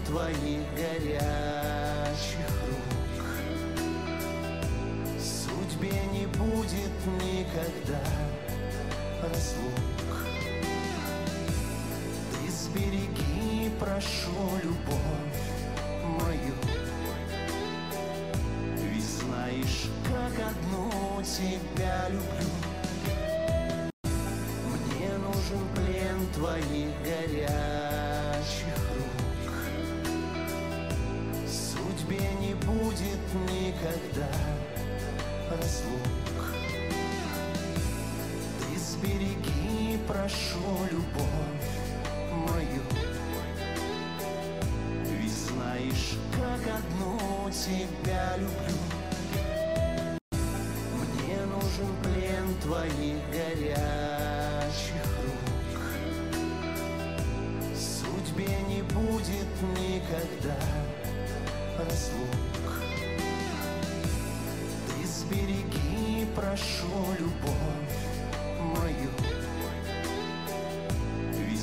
твоих горячих рук. Судьбе не будет никогда разлук. Ты сбереги, прошу, любовь мою, ведь знаешь, как одну тебя люблю. Мне нужен плен твоих горячих рук. Судьбе не будет никогда разлук. Ты сбереги, прошу, любовь мою, ведь знаешь, как одну тебя люблю. Мне нужен плен твоих горячих рук. Судьбе не будет никогда разлук. Ты сбереги, прошу, любовь